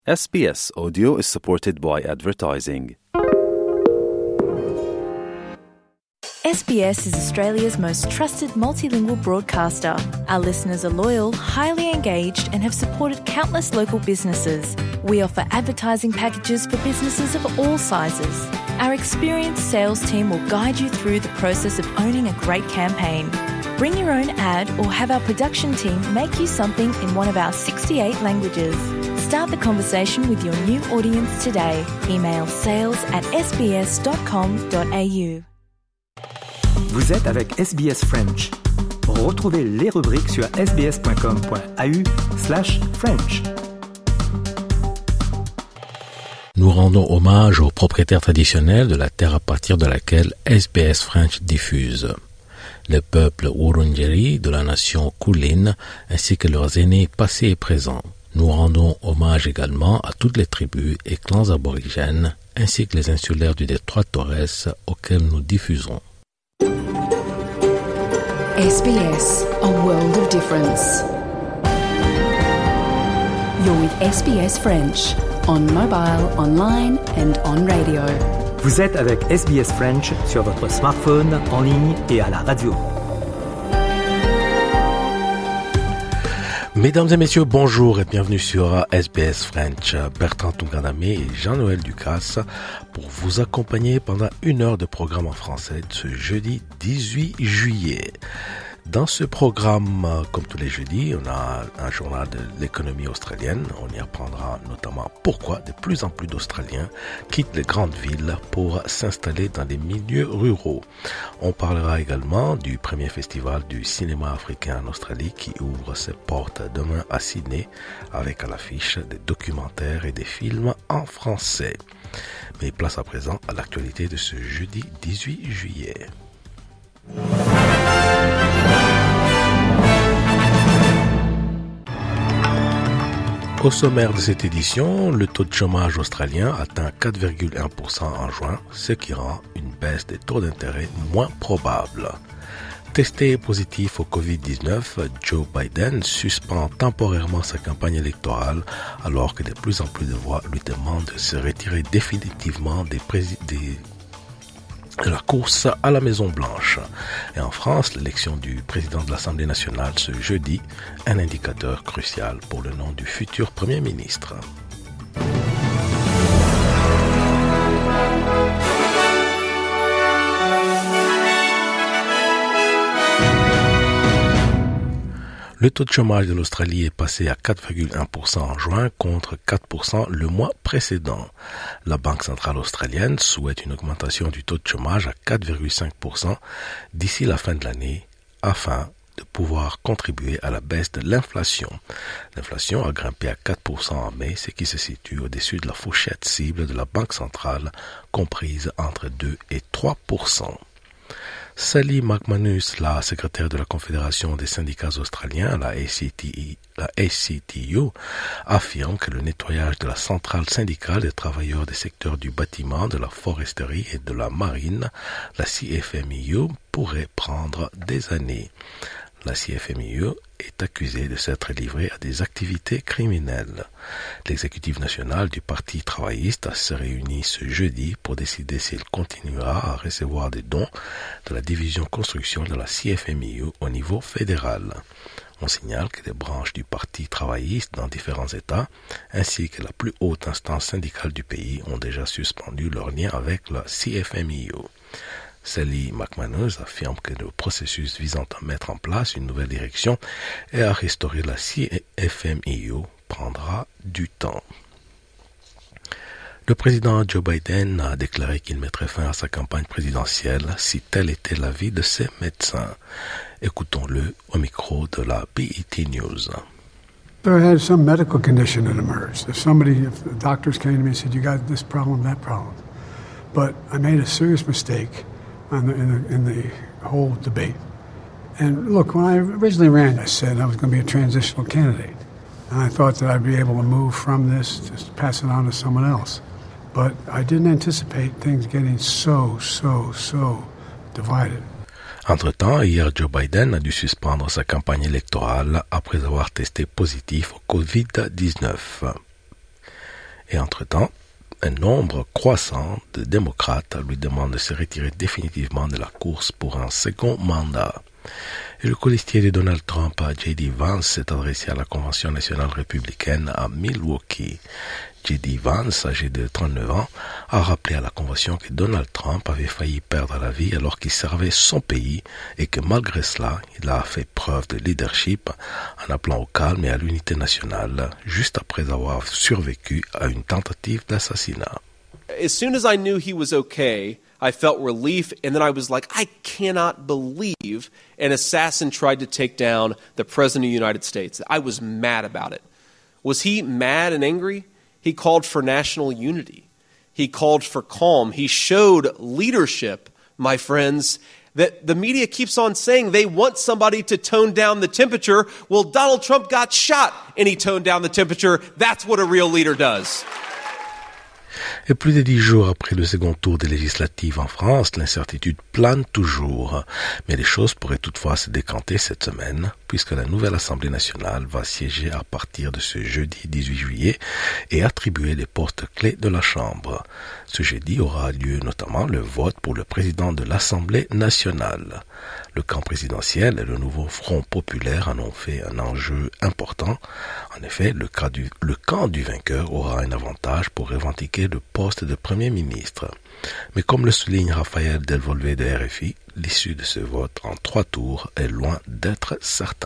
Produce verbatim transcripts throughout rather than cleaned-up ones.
S B S Audio is supported by advertising. S B S is Australia's most trusted multilingual broadcaster. Our listeners are loyal, highly engaged, and have supported countless local businesses. We offer advertising packages for businesses of all sizes. Our experienced sales team will guide you through the process of owning a great campaign. Bring your own ad or have our production team make you something in one of our sixty-eight languages. Start the conversation with your new audience today. Email sales at s b s dot com dot a u. Vous êtes avec S B S French. Retrouvez les rubriques sur s b s dot com dot a u slash French. Nous rendons hommage aux propriétaires traditionnels de la terre à partir de laquelle S B S French diffuse. Le peuple Wurundjeri de la nation Kulin ainsi que leurs aînés passés et présents. Nous rendons hommage également à toutes les tribus et clans aborigènes ainsi que les insulaires du détroit Torres auxquels nous diffusons. S B S, a world of difference. You're with S B S French, on mobile, online and on radio. Vous êtes avec S B S French sur votre smartphone, en ligne et à la radio. Mesdames et messieurs, bonjour et bienvenue sur S B S French. Bertrand Tunganamé et Jean-Noël Ducasse pour vous accompagner pendant une heure de programme en français de ce jeudi dix-huit juillet. Dans ce programme, comme tous les jeudis, on a un journal de l'économie australienne. On y apprendra notamment pourquoi de plus en plus d'Australiens quittent les grandes villes pour s'installer dans les milieux ruraux. On parlera également du premier festival du cinéma africain en Australie qui ouvre ses portes demain à Sydney avec à l'affiche des documentaires et des films en français. Mais place à présent à l'actualité de ce jeudi dix-huit juillet. Au sommaire de cette édition, le taux de chômage australien atteint quatre virgule un pour cent en juin, ce qui rend une baisse des taux d'intérêt moins probable. Testé positif au covid dix-neuf, Joe Biden suspend temporairement sa campagne électorale alors que de plus en plus de voix lui demandent de se retirer définitivement des présidents. La course à la Maison-Blanche. Et en France, l'élection du président de l'Assemblée nationale ce jeudi, un indicateur crucial pour le nom du futur Premier ministre. Le taux de chômage de l'Australie est passé à quatre virgule un pour cent en juin contre quatre pour cent le mois précédent. La Banque centrale australienne souhaite une augmentation du taux de chômage à quatre virgule cinq pour cent d'ici la fin de l'année afin de pouvoir contribuer à la baisse de l'inflation. L'inflation a grimpé à quatre pour cent en mai, ce qui se situe au-dessus de la fourchette cible de la Banque centrale comprise entre deux et trois pour cent. Sally McManus, la secrétaire de la Confédération des syndicats australiens, la A C T U, la A C T U, affirme que le nettoyage de la centrale syndicale des travailleurs des secteurs du bâtiment, de la foresterie et de la marine, la C F M E U, pourrait prendre des années. La C F M E U est accusée de s'être livrée à des activités criminelles. L'exécutif national du Parti travailliste se réunit ce jeudi pour décider s'il continuera à recevoir des dons de la division construction de la C F M E U au niveau fédéral. On signale que les branches du Parti travailliste dans différents États, ainsi que la plus haute instance syndicale du pays, ont déjà suspendu leur lien avec la C F M E U. Sally McManus affirme que le processus visant à mettre en place une nouvelle direction et à restaurer la C F M E U prendra du temps. Le président Joe Biden a déclaré qu'il mettrait fin à sa campagne présidentielle si tel était l'avis de ses médecins. Écoutons-le au micro de la B E T News. So I had some medical condition that emerged. If somebody, if the doctors came to me and said, you got this problem, that problem. But I made a serious mistake on the, in, the, in the whole debate. And look, when I originally ran, I said I was going to be a transitional candidate. And I thought that I'd be able to move from this, to pass it on to someone else. But I didn't anticipate things getting so, so, so divided. Entre-temps, hier, Joe Biden a dû suspendre sa campagne électorale après avoir testé positif au covid dix-neuf. Et entre-temps, un nombre croissant de démocrates lui demandent de se retirer définitivement de la course pour un second mandat. Et le colistier de Donald Trump, J D Vance, s'est adressé à la Convention nationale républicaine à Milwaukee. J D Vance, âgé de trente-neuf ans, a rappelé à la Convention que Donald Trump avait failli perdre la vie alors qu'il servait son pays et que malgré cela, il a fait preuve de leadership en appelant au calme et à l'unité nationale, juste après avoir survécu à une tentative d'assassinat. As soon as I knew he was okay, I felt relief, and then I was like, I cannot believe an assassin tried to take down the President of the United States. I was mad about it. Was he mad and angry? He called for national unity. He called for calm. He showed leadership, my friends, that the media keeps on saying they want somebody to tone down the temperature. Well, Donald Trump got shot and he toned down the temperature. That's what a real leader does. Et plus de dix jours après le second tour des législatives en France, l'incertitude plane toujours. Mais les choses pourraient toutefois se décanter cette semaine, puisque la nouvelle Assemblée nationale va siéger à partir de ce jeudi dix-huit juillet et attribuer les postes clés de la Chambre. Ce jeudi aura lieu notamment le vote pour le président de l'Assemblée nationale. Le camp présidentiel et le nouveau Front populaire en ont fait un enjeu important. En effet, le, cas du, le camp du vainqueur aura un avantage pour revendiquer le poste de Premier ministre. Mais comme le souligne Raphaël Delvolvé de R F I, l'issue de ce vote en trois tours est loin d'être certain.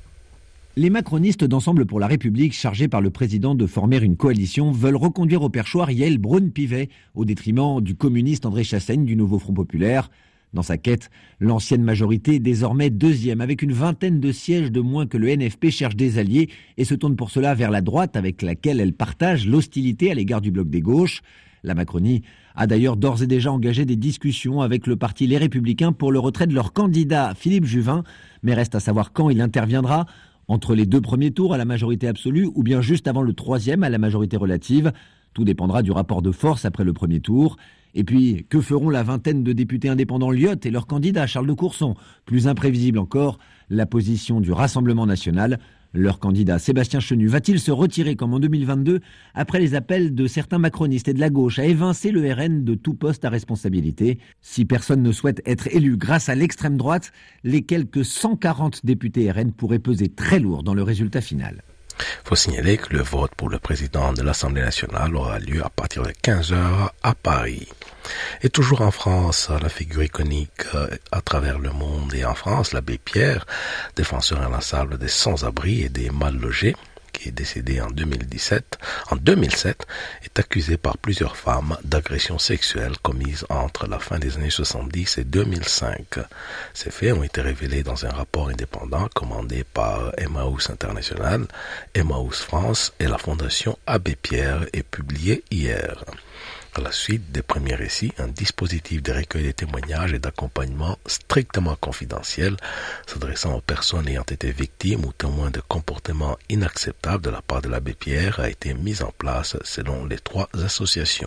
Les macronistes d'Ensemble pour la République, chargés par le président de former une coalition, veulent reconduire au perchoir Yael Braun-Pivet, au détriment du communiste André Chassaigne du Nouveau Front populaire. Dans sa quête, l'ancienne majorité, désormais deuxième, avec une vingtaine de sièges de moins que le N F P, cherche des alliés et se tourne pour cela vers la droite avec laquelle elle partage l'hostilité à l'égard du bloc des gauches. La Macronie a d'ailleurs d'ores et déjà engagé des discussions avec le parti Les Républicains pour le retrait de leur candidat Philippe Juvin, mais reste à savoir quand il interviendra, entre les deux premiers tours à la majorité absolue ou bien juste avant le troisième à la majorité relative. Tout dépendra du rapport de force après le premier tour. Et puis, que feront la vingtaine de députés indépendants Lyotte et leur candidat Charles de Courson? Plus imprévisible encore, la position du Rassemblement national. Leur candidat Sébastien Chenu va-t-il se retirer comme en deux mille vingt-deux après les appels de certains macronistes et de la gauche à évincer le R N de tout poste à responsabilité? Si personne ne souhaite être élu grâce à l'extrême droite, les quelques cent quarante députés R N pourraient peser très lourd dans le résultat final. Il faut signaler que le vote pour le président de l'Assemblée nationale aura lieu à partir de quinze heures à Paris. Et toujours en France, la figure iconique à travers le monde et en France, l'abbé Pierre, défenseur inlassable des sans-abri et des mal-logés, qui est décédé en deux mille dix-sept, en deux mille sept, est accusé par plusieurs femmes d'agressions sexuelles commises entre la fin des années soixante-dix et deux mille cinq. Ces faits ont été révélés dans un rapport indépendant commandé par Emmaüs International, Emmaüs France et la Fondation Abbé Pierre et publié hier. À la suite des premiers récits, un dispositif de recueil de témoignages et d'accompagnement strictement confidentiel s'adressant aux personnes ayant été victimes ou témoins de comportements inacceptables de la part de l'abbé Pierre a été mis en place selon les trois associations.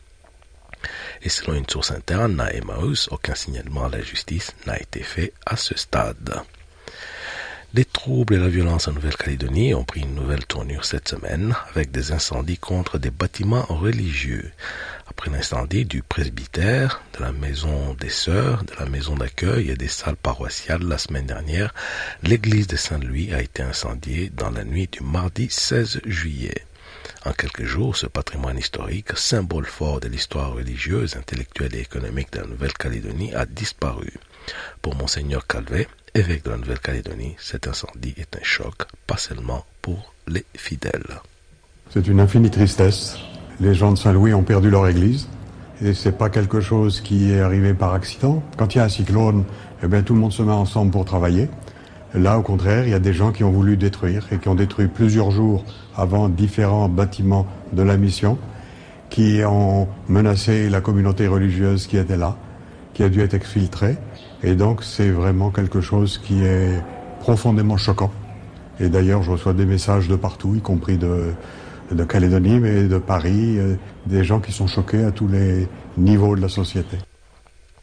Et selon une source interne à Emmaüs, aucun signalement à la justice n'a été fait à ce stade. Les troubles et la violence en Nouvelle-Calédonie ont pris une nouvelle tournure cette semaine avec des incendies contre des bâtiments religieux. Après l'incendie du presbytère, de la maison des sœurs, de la maison d'accueil et des salles paroissiales la semaine dernière, l'église de Saint-Louis a été incendiée dans la nuit du mardi seize juillet. En quelques jours, ce patrimoine historique, symbole fort de l'histoire religieuse, intellectuelle et économique de la Nouvelle-Calédonie, a disparu. Pour Monseigneur Calvet, évêque de la Nouvelle-Calédonie, cet incendie est un choc, pas seulement pour les fidèles. C'est une infinie tristesse. Les gens de Saint-Louis ont perdu leur église. Et c'est pas quelque chose qui est arrivé par accident. Quand il y a un cyclone, eh bien, tout le monde se met ensemble pour travailler. Là, au contraire, il y a des gens qui ont voulu détruire et qui ont détruit plusieurs jours avant différents bâtiments de la mission, qui ont menacé la communauté religieuse qui était là, qui a dû être exfiltrée. Et donc, c'est vraiment quelque chose qui est profondément choquant. Et d'ailleurs, je reçois des messages de partout, y compris de, de Calédonie, mais de Paris, euh, des gens qui sont choqués à tous les niveaux de la société.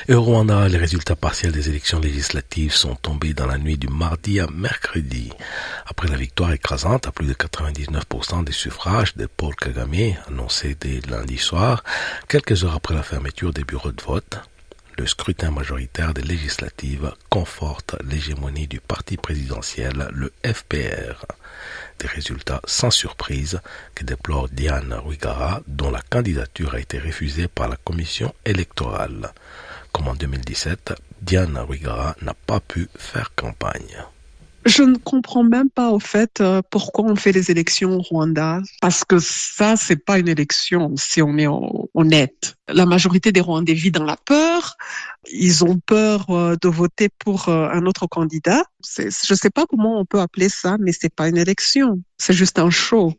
Et au Rwanda, les résultats partiels des élections législatives sont tombés dans la nuit du mardi à mercredi. Après la victoire écrasante à plus de quatre-vingt-dix-neuf pour cent des suffrages de Paul Kagame, annoncé dès lundi soir, quelques heures après la fermeture des bureaux de vote, le scrutin majoritaire des législatives conforte l'hégémonie du parti présidentiel, le F P R. Des résultats sans surprise que déplore Diane Rwigara, dont la candidature a été refusée par la commission électorale. Comme en deux mille dix-sept, Diane Rwigara n'a pas pu faire campagne. Je ne comprends même pas, au fait, euh, pourquoi on fait les élections au Rwanda. Parce que ça, c'est pas une élection, si on est honnête. La majorité des Rwandais vit dans la peur. Ils ont peur euh, de voter pour euh, un autre candidat. C'est, je sais pas comment on peut appeler ça, mais c'est pas une élection. C'est juste un show.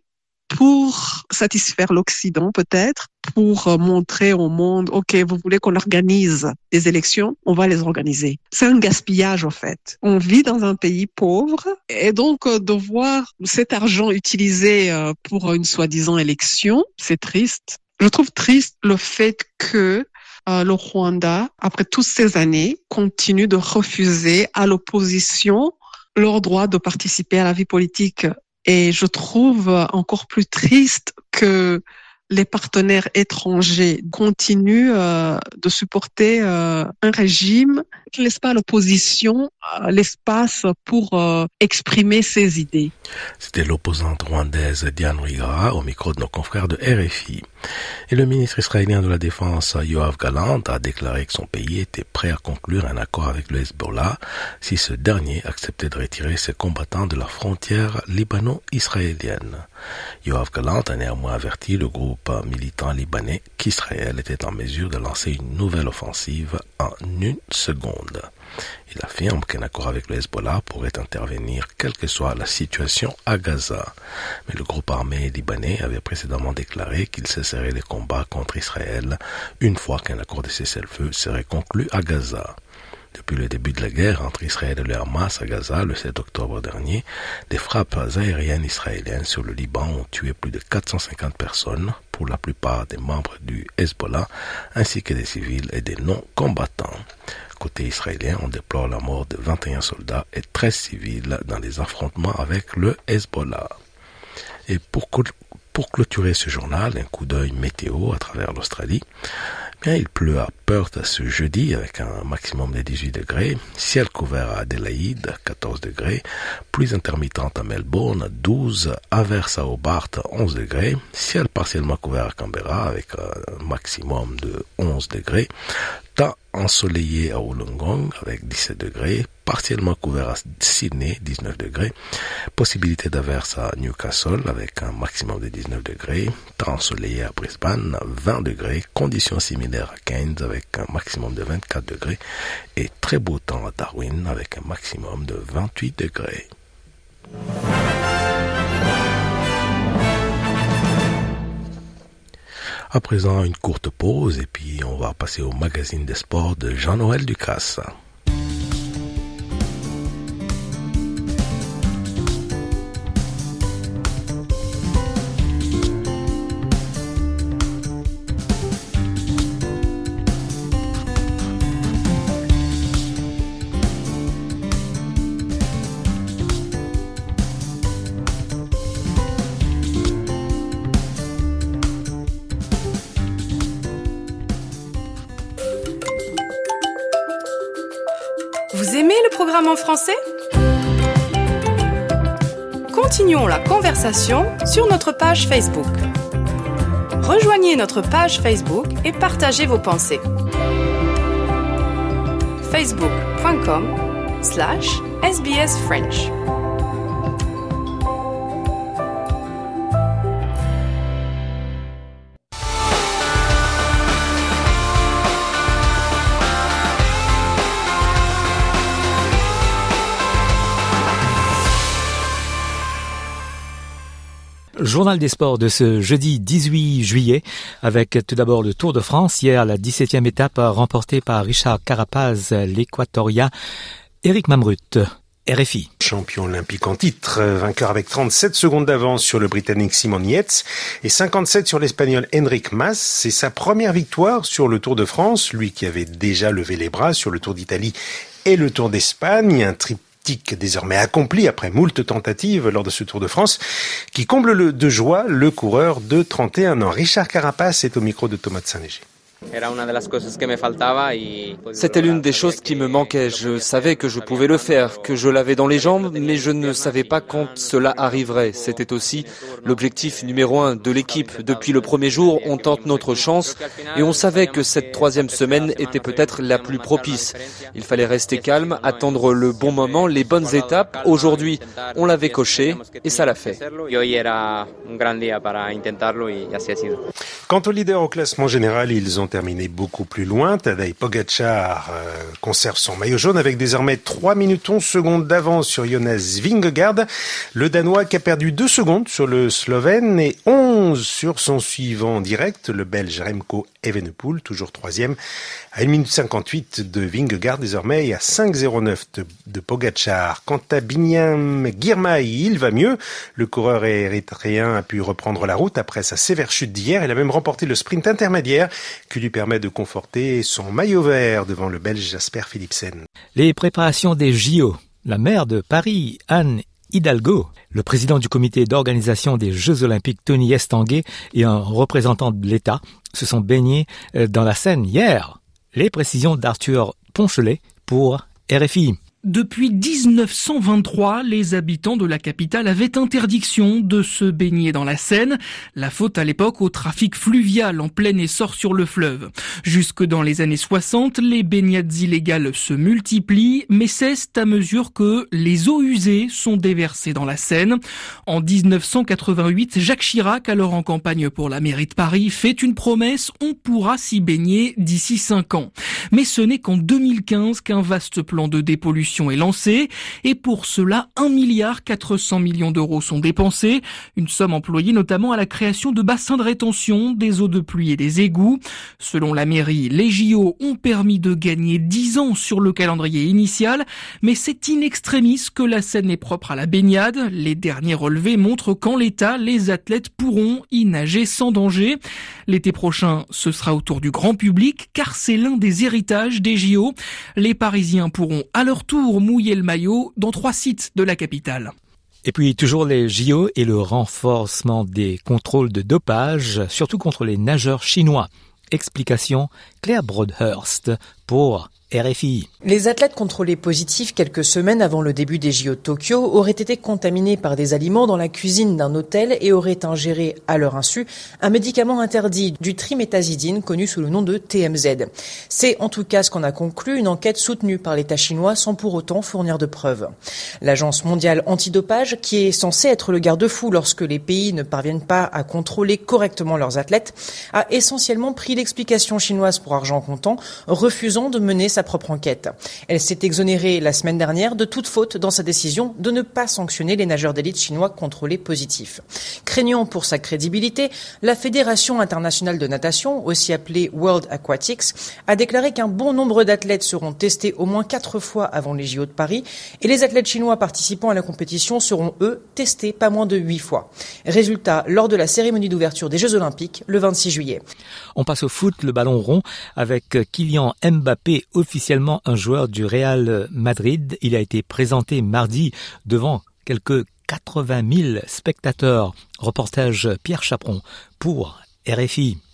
Pour satisfaire l'Occident, peut-être, pour montrer au monde, OK, vous voulez qu'on organise des élections, on va les organiser. C'est un gaspillage, en fait. On vit dans un pays pauvre et donc euh, de voir cet argent utilisé euh, pour une soi-disant élection, c'est triste. Je trouve triste le fait que euh, le Rwanda, après toutes ces années, continue de refuser à l'opposition leur droit de participer à la vie politique. Et je trouve encore plus triste que les partenaires étrangers continuent euh, de supporter euh, un régime qui ne laisse pas à l'opposition euh, l'espace pour euh, exprimer ses idées. C'était l'opposante rwandaise Diane Rwigara au micro de nos confrères de R F I. Et le ministre israélien de la Défense Yoav Gallant a déclaré que son pays était prêt à conclure un accord avec le Hezbollah si ce dernier acceptait de retirer ses combattants de la frontière libano-israélienne. Yoav Gallant a néanmoins averti le groupe militant libanais qu'Israël était en mesure de lancer une nouvelle offensive en une seconde. Il affirme qu'un accord avec le Hezbollah pourrait intervenir quelle que soit la situation à Gaza. Mais le groupe armé libanais avait précédemment déclaré qu'il cesserait les combats contre Israël une fois qu'un accord de cessez-le-feu serait conclu à Gaza. Depuis le début de la guerre entre Israël et le Hamas à Gaza, le sept octobre dernier, des frappes aériennes israéliennes sur le Liban ont tué plus de quatre cent cinquante personnes, pour la plupart des membres du Hezbollah, ainsi que des civils et des non-combattants. Côté israélien, on déplore la mort de vingt et un soldats et treize civils dans des affrontements avec le Hezbollah. Et pour, pour clôturer ce journal, un coup d'œil météo à travers l'Australie. Bien, il pleut à Perth ce jeudi avec un maximum de dix-huit degrés, ciel couvert à Adélaïde, quatorze degrés, pluie intermittente à Melbourne, douze, averse à Hobart, onze degrés, ciel partiellement couvert à Canberra avec un maximum de onze degrés, temps ensoleillé à Wollongong avec dix-sept degrés, partiellement couvert à Sydney, dix-neuf degrés, possibilité d'averse à Newcastle avec un maximum de dix-neuf degrés, temps ensoleillé à Brisbane, vingt degrés, conditions similaires à Cairns avec un maximum de vingt-quatre degrés et très beau temps à Darwin avec un maximum de vingt-huit degrés. À présent, une courte pause et puis on va passer au magazine des sports de Jean-Noël Ducasse. Vous aimez le programme en français ? Continuons la conversation sur notre page Facebook. Rejoignez notre page Facebook et partagez vos pensées. facebook.com slash SBS French. Journal des sports de ce jeudi dix-huit juillet avec tout d'abord le Tour de France. Hier, la dix-septième étape remportée par Richard Carapaz, l'Équatorien. Eric Mamrut. R F I. Champion olympique en titre, vainqueur avec trente-sept secondes d'avance sur le Britannique Simon Yates et cinquante-sept sur l'Espagnol Enric Mas. C'est sa première victoire sur le Tour de France, lui qui avait déjà levé les bras sur le Tour d'Italie et le Tour d'Espagne. Un triptyque désormais accompli après moult tentatives lors de ce Tour de France qui comble le, de joie le coureur de trente et un ans. Richard Carapace est au micro de Thomas de Saint-Léger. C'était l'une des choses qui me manquait. Je savais que je pouvais le faire, que je l'avais dans les jambes, mais je ne savais pas quand cela arriverait. C'était aussi l'objectif numéro un de l'équipe. Depuis le premier jour, on tente notre chance et on savait que cette troisième semaine était peut-être la plus propice. Il fallait rester calme, attendre le bon moment, les bonnes étapes. Aujourd'hui, on l'avait coché et ça l'a fait. Quant aux leaders au classement général, ils ont terminé beaucoup plus loin. Tadej Pogačar euh, conserve son maillot jaune avec désormais trois minutes onze secondes d'avance sur Jonas Vingegaard. Le Danois qui a perdu deux secondes sur le Slovène et onze sur son suivant direct, le Belge Remco Evenepoel, toujours troisième, à une minute cinquante-huit de Vingegaard désormais et à cinq zéro neuf de, de Pogačar. Quant à Binyam Girmay, il va mieux. Le coureur érythréen a pu reprendre la route après sa sévère chute d'hier. Il a même remporté le sprint intermédiaire qui lui permet de conforter son maillot vert devant le Belge Jasper Philipsen. Les préparations des J O. La maire de Paris, Anne Hidalgo, le président du comité d'organisation des Jeux Olympiques, Tony Estanguet, et un représentant de l'État se sont baignés dans la Seine hier. Les précisions d'Arthur Ponchelet pour R F I. Depuis dix-neuf cent vingt-trois, les habitants de la capitale avaient interdiction de se baigner dans la Seine. La faute à l'époque au trafic fluvial en plein essor sur le fleuve. Jusque dans les années soixante, les baignades illégales se multiplient, mais cessent à mesure que les eaux usées sont déversées dans la Seine. En dix-neuf cent quatre-vingt-huit, Jacques Chirac, alors en campagne pour la mairie de Paris, fait une promesse, on pourra s'y baigner d'ici cinq ans. Mais ce n'est qu'en deux mille quinze qu'un vaste plan de dépollution est lancée et pour cela un milliard quatre cents millions d'euros sont dépensés, une somme employée notamment à la création de bassins de rétention, des eaux de pluie et des égouts. Selon la mairie, les J O ont permis de gagner dix ans sur le calendrier initial, mais c'est in extremis que la Seine est propre à la baignade. Les derniers relevés montrent qu'en l'état, les athlètes pourront y nager sans danger. L'été prochain, ce sera au tour du grand public, car c'est l'un des héritages des J O. Les Parisiens pourront à leur tour mouiller le maillot dans trois sites de la capitale. Et puis toujours les J O et le renforcement des contrôles de dopage, surtout contre les nageurs chinois. Explication Claire Broadhurst pour R F I. Les athlètes contrôlés positifs quelques semaines avant le début des J O de Tokyo auraient été contaminés par des aliments dans la cuisine d'un hôtel et auraient ingéré, à leur insu, un médicament interdit, du triméthazidine, connu sous le nom de T M Z. C'est en tout cas ce qu'en a conclu une enquête soutenue par l'État chinois sans pour autant fournir de preuves. L'Agence mondiale antidopage, qui est censée être le garde-fou lorsque les pays ne parviennent pas à contrôler correctement leurs athlètes, a essentiellement pris l'explication chinoise pour argent comptant, refusant de mener sa propre enquête. Elle s'est exonérée la semaine dernière de toute faute dans sa décision de ne pas sanctionner les nageurs d'élite chinois contrôlés positifs. Craignant pour sa crédibilité, la Fédération internationale de natation, aussi appelée World Aquatics, a déclaré qu'un bon nombre d'athlètes seront testés au moins quatre fois avant les J O de Paris et les athlètes chinois participant à la compétition seront, eux, testés pas moins de huit fois. Résultat, lors de la cérémonie d'ouverture des Jeux Olympiques, le vingt-six juillet. On passe au foot, le ballon rond, avec Kylian Mbappé, officiellement un joueur du Real Madrid. Il a été présenté mardi devant quelques quatre-vingt mille spectateurs. Reportage Pierre Chaperon pour R F I.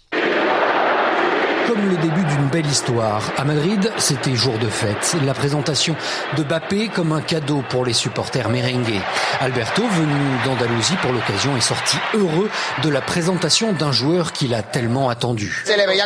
Comme le début d'une belle histoire. À Madrid, c'était jour de fête. La présentation de Mbappé comme un cadeau pour les supporters merengues. Alberto, venu d'Andalousie pour l'occasion, est sorti heureux de la présentation d'un joueur qu'il a tellement attendu.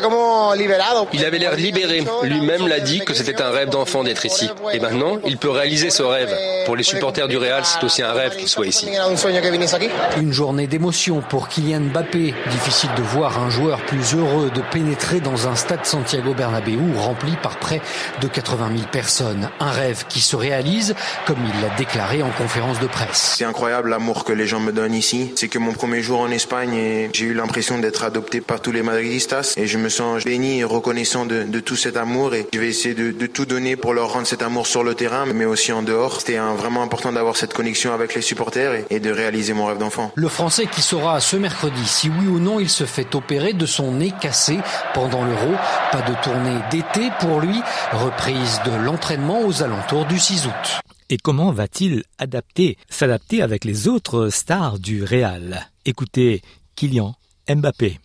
Il avait l'air libéré. Lui-même l'a dit que c'était un rêve d'enfant d'être ici. Et maintenant, il peut réaliser ce rêve. Pour les supporters du Real, c'est aussi un rêve qu'il soit ici. Une journée d'émotion pour Kylian Mbappé. Difficile de voir un joueur plus heureux de pénétrer dans un stade Santiago Bernabéu rempli par près de quatre-vingt mille personnes. Un rêve qui se réalise, comme il l'a déclaré en conférence de presse. C'est incroyable l'amour que les gens me donnent ici. C'est que mon premier jour en Espagne, et j'ai eu l'impression d'être adopté par tous les madridistas et je me sens béni et reconnaissant de, de tout cet amour et je vais essayer de, de tout donner pour leur rendre cet amour sur le terrain mais aussi en dehors. C'était un vraiment important d'avoir cette connexion avec les supporters et de réaliser mon rêve d'enfant. Le Français qui saura ce mercredi si oui ou non il se fait opérer de son nez cassé pendant l'Euro. Pas de tournée d'été pour lui, reprise de l'entraînement aux alentours du six août. Et comment va-t-il adapter, s'adapter avec les autres stars du Real? Écoutez Kylian Mbappé.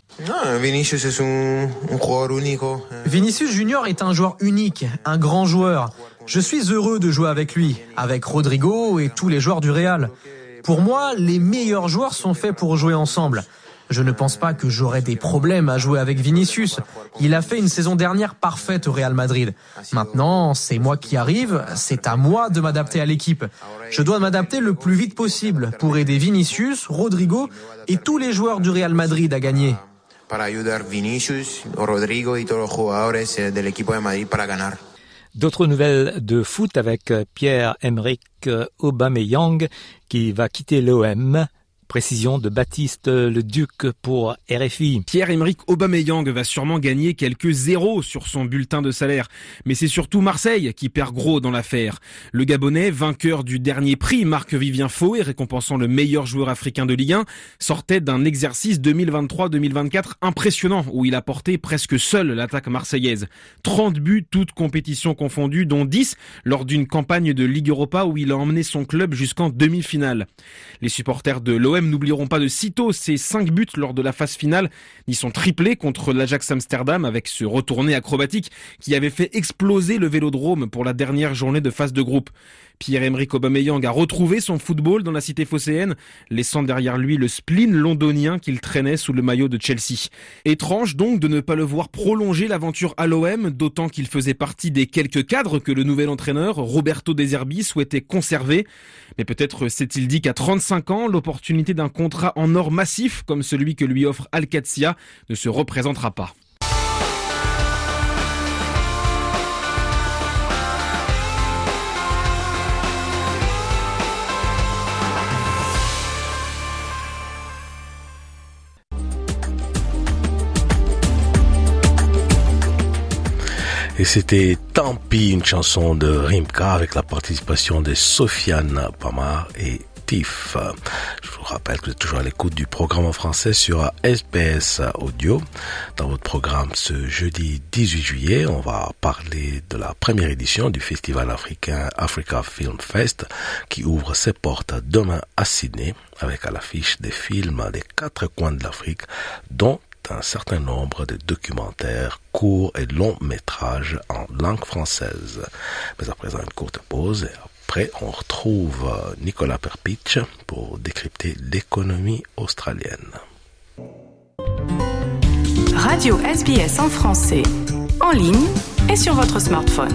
Vinicius Junior est un joueur unique, un grand joueur. Je suis heureux de jouer avec lui, avec Rodrigo et tous les joueurs du Real. Pour moi, les meilleurs joueurs sont faits pour jouer ensemble. Je ne pense pas que j'aurai des problèmes à jouer avec Vinicius. Il a fait une saison dernière parfaite au Real Madrid. Maintenant, c'est moi qui arrive, c'est à moi de m'adapter à l'équipe. Je dois m'adapter le plus vite possible pour aider Vinicius, Rodrigo et tous les joueurs du Real Madrid à gagner. Para ayudar Vinicius, Rodrigo y todos los jugadores del equipo de Madrid para ganar. D'autres nouvelles de foot avec Pierre-Emerick Aubameyang qui va quitter l'O M. Précision de Baptiste Leduc pour R F I. Pierre-Emerick Aubameyang va sûrement gagner quelques zéros sur son bulletin de salaire. Mais c'est surtout Marseille qui perd gros dans l'affaire. Le Gabonais, vainqueur du dernier prix Marc-Vivien Foé, récompensant le meilleur joueur africain de Ligue un, sortait d'un exercice deux mille vingt-trois deux mille vingt-quatre impressionnant où il a porté presque seul l'attaque marseillaise. trente buts, toutes compétitions confondues, dont dix lors d'une campagne de Ligue Europa où il a emmené son club jusqu'en demi-finale. Les supporters de l'O M n'oublieront pas de sitôt ses cinq buts lors de la phase finale, ni son triplé contre l'Ajax Amsterdam avec ce retourné acrobatique qui avait fait exploser le Vélodrome pour la dernière journée de phase de groupe. Pierre-Emerick Aubameyang a retrouvé son football dans la cité phocéenne, laissant derrière lui le spleen londonien qu'il traînait sous le maillot de Chelsea. Étrange donc de ne pas le voir prolonger l'aventure à l'O M, d'autant qu'il faisait partie des quelques cadres que le nouvel entraîneur, Roberto De Zerbi, souhaitait conserver. Mais peut-être s'est-il dit qu'à trente-cinq ans, l'opportunité d'un contrat en or massif, comme celui que lui offre Al-Qadsiya, ne se représentera pas. Et c'était Tant pis, une chanson de Rimka avec la participation de Sofiane Pamar et Tiff. Je vous rappelle que vous êtes toujours à l'écoute du programme en français sur S B S Audio. Dans votre programme ce jeudi dix-huit juillet, on va parler de la première édition du festival africain Africa Film Fest qui ouvre ses portes demain à Sydney avec à l'affiche des films des quatre coins de l'Afrique, dont un certain nombre de documentaires courts et longs métrages en langue française. Mais à présent, une courte pause et après, on retrouve Nicolas Perpich pour décrypter l'économie australienne. Radio S B S en français, en ligne et sur votre smartphone.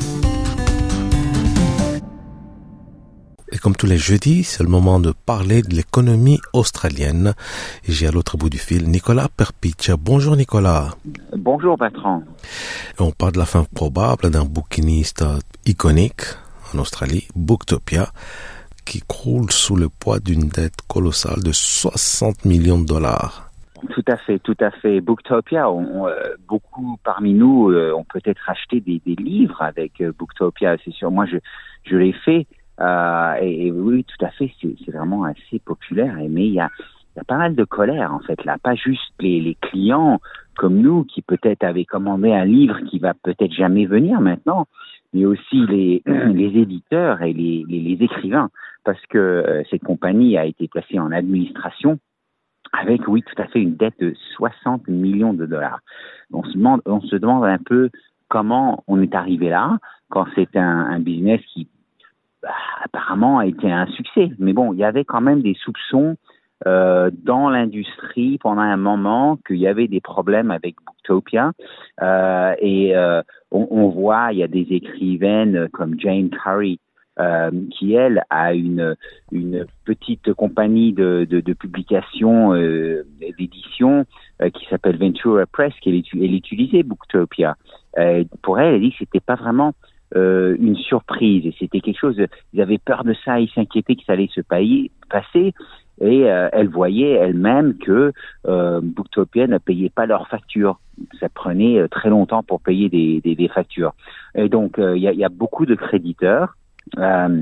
Et comme tous les jeudis, c'est le moment de parler de l'économie australienne. Et j'ai à l'autre bout du fil Nicolas Perpich. Bonjour Nicolas. Bonjour Bertrand. Et on parle de la fin probable d'un bouquiniste iconique en Australie, Booktopia, qui croule sous le poids d'une dette colossale de soixante millions de dollars. Tout à fait, tout à fait. Booktopia, on, euh, beaucoup parmi nous euh, ont peut-être acheté des, des livres avec euh, Booktopia, c'est sûr. Moi, je, je l'ai fait. Euh, et, et oui, tout à fait, c'est, c'est vraiment assez populaire. Mais il y a, il y a pas mal de colère en fait là, pas juste les, les clients comme nous qui peut-être avaient commandé un livre qui va peut-être jamais venir maintenant, mais aussi les, les éditeurs et les, les, les écrivains, parce que euh, cette compagnie a été placée en administration avec, oui, tout à fait, une dette de soixante millions de dollars. On se demande, on se demande un peu comment on est arrivé là quand c'est un, un business qui Bah, apparemment a été un succès. Mais bon, il y avait quand même des soupçons euh, dans l'industrie pendant un moment qu'il y avait des problèmes avec Booktopia. Euh, et euh, on, on voit, il y a des écrivaines comme Jane Curry euh, qui, elle, a une, une petite compagnie de, de, de publication, euh, d'édition euh, qui s'appelle Ventura Press, qu'elle elle utilisait Booktopia. Euh, pour elle, elle dit que c'était pas vraiment Euh, une surprise, et c'était quelque chose de, ils avaient peur de ça, ils s'inquiétaient que ça allait se payer, passer, et euh, elle voyait elle-même que euh, Booktopia ne payait pas leurs factures. Ça prenait euh, très longtemps pour payer des, des, des factures. Et donc il euh, y, a, y a beaucoup de créditeurs, euh,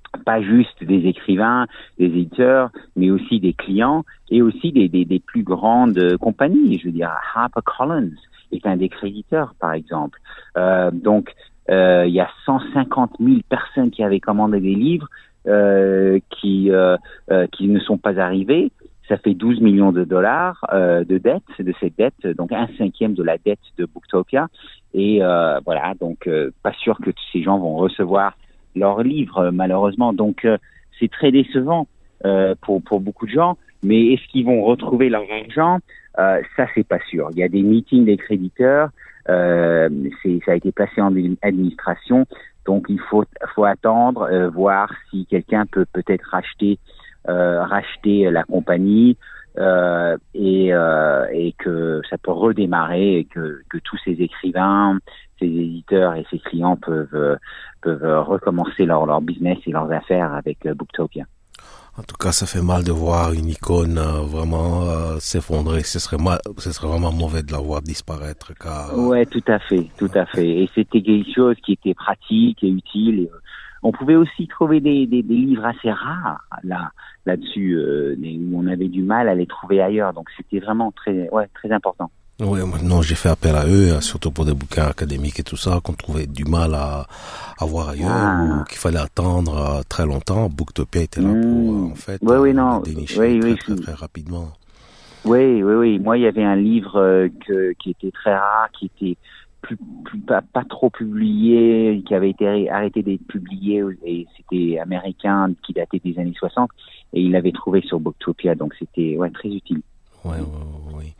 pas juste des écrivains, des éditeurs, mais aussi des clients et aussi des, des, des plus grandes compagnies. Je veux dire, HarperCollins est un des créditeurs, par exemple. Euh, donc, euh, il y a cent cinquante mille personnes qui avaient commandé des livres euh, qui euh, euh, qui ne sont pas arrivés. Ça fait douze millions de dollars euh, de dettes, de cette dette, donc un cinquième de la dette de Booktopia. Et euh, voilà, donc euh, pas sûr que tous ces gens vont recevoir leurs livres, malheureusement. Donc euh, c'est très décevant euh, pour pour beaucoup de gens. Mais est-ce qu'ils vont retrouver leur argent? euh, Ça, c'est pas sûr. Il y a des meetings des créditeurs. Euh, c'est, ça a été placé en administration. Donc il faut faut attendre, euh, voir si quelqu'un peut peut-être racheter euh, racheter la compagnie euh, et euh, et que ça peut redémarrer et que que tous ces écrivains, ces éditeurs et ces clients peuvent peuvent recommencer leur leur business et leurs affaires avec euh, Booktopia. En tout cas, ça fait mal de voir une icône euh, vraiment euh, s'effondrer. Ce serait mal, ce serait vraiment mauvais de la voir disparaître. Car euh... ouais, tout à fait, tout à fait. Et c'était quelque chose qui était pratique et utile. Et, euh, on pouvait aussi trouver des, des, des livres assez rares là là-dessus, euh, où on avait du mal à les trouver ailleurs. Donc c'était vraiment très, ouais, très important. Oui, maintenant j'ai fait appel à eux, surtout pour des bouquins académiques et tout ça, qu'on trouvait du mal à, à voir ailleurs, ah. ou qu'il fallait attendre très longtemps. Booktopia était là pour, mmh. en fait, oui, oui, non. dénicher oui, très, oui, très, très, très rapidement. Oui, oui, oui. Moi, il y avait un livre euh, que, qui était très rare, qui était plus, plus pas, pas trop publié, qui avait été arrêté d'être publié, et c'était américain, qui datait des années soixante, et il l'avait trouvé sur Booktopia, donc c'était ouais très utile. Oui, oui, oui.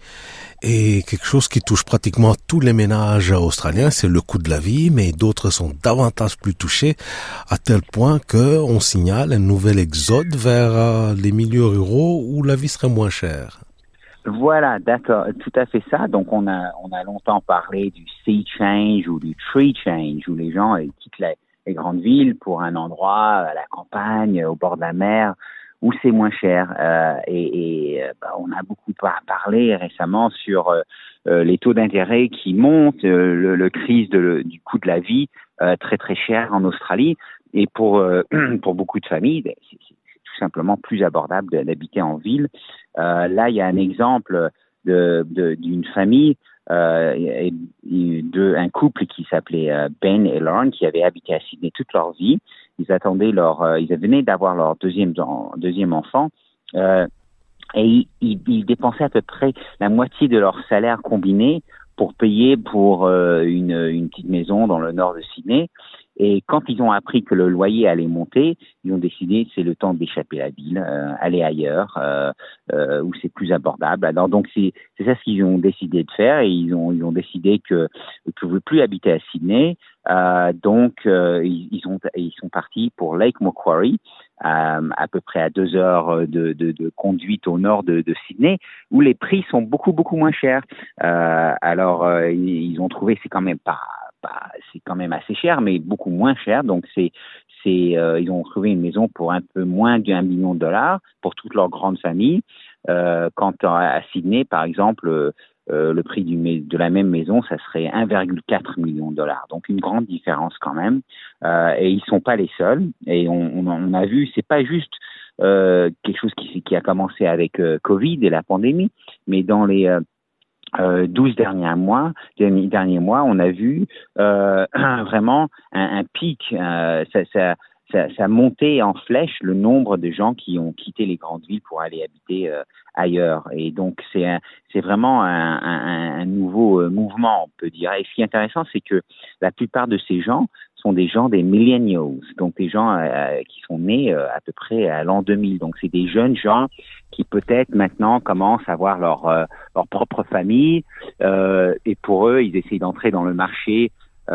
Et quelque chose qui touche pratiquement tous les ménages australiens, c'est le coût de la vie, mais d'autres sont davantage plus touchés, à tel point que on signale un nouvel exode vers euh, les milieux ruraux où la vie serait moins chère. Voilà, d'accord, tout à fait ça. Donc on a on a longtemps parlé du sea change ou du tree change, où les gens ils quittent les, les grandes villes pour un endroit à la campagne, au bord de la mer, où c'est moins cher. Euh, et et bah, on a beaucoup parlé récemment sur euh, les taux d'intérêt qui montent, euh, le, le crise de, le, du coût de la vie euh, très très cher en Australie. Et pour euh, pour beaucoup de familles, c'est, c'est tout simplement plus abordable d'habiter en ville. Euh, là, il y a un exemple de, de d'une famille, euh, et, et de un couple qui s'appelait Ben et Lauren, qui avaient habité à Sydney toute leur vie. Ils attendaient leur, euh, ils venaient d'avoir leur deuxième deuxième enfant, euh, et ils, ils, ils dépensaient à peu près la moitié de leur salaire combiné pour payer pour euh, une, une petite maison dans le nord de Sydney. Et quand ils ont appris que le loyer allait monter, ils ont décidé c'est le temps d'échapper à la ville, euh, aller ailleurs euh, euh, où c'est plus abordable. Alors donc c'est c'est ça ce qu'ils ont décidé de faire, et ils ont ils ont décidé que que vous ne plus habiter à Sydney. Euh, donc euh, ils, ils ont ils sont partis pour Lake Macquarie, euh, à peu près à deux heures de, de, de conduite au nord de, de Sydney, où les prix sont beaucoup beaucoup moins chers. Euh, alors euh, ils, ils ont trouvé c'est quand même pas Bah, c'est quand même assez cher, mais beaucoup moins cher. Donc, c'est, c'est, euh, ils ont trouvé une maison pour un peu moins d'un million de dollars pour toute leur grande famille. Euh, quant à, à Sydney, par exemple, euh, le prix du, de la même maison, ça serait un virgule quatre million de dollars. Donc, une grande différence quand même. Euh, et ils sont pas les seuls. Et on, on, on a vu, c'est pas juste euh, quelque chose qui, qui a commencé avec euh, Covid et la pandémie, mais dans les euh, Euh, douze derniers mois, derniers, derniers mois, on a vu euh, vraiment un, un pic. Euh, ça, ça, ça, ça montait en flèche le nombre de gens qui ont quitté les grandes villes pour aller habiter euh, ailleurs. Et donc c'est un, c'est vraiment un, un, un nouveau euh, mouvement, on peut dire. Et ce qui est intéressant, c'est que la plupart de ces gens sont des gens des millennials, donc des gens euh, qui sont nés euh, à peu près à l'an deux mille. Donc c'est des jeunes gens qui peut-être maintenant commencent à avoir leur euh, leur propre famille, euh, et pour eux, ils essayent d'entrer dans le marché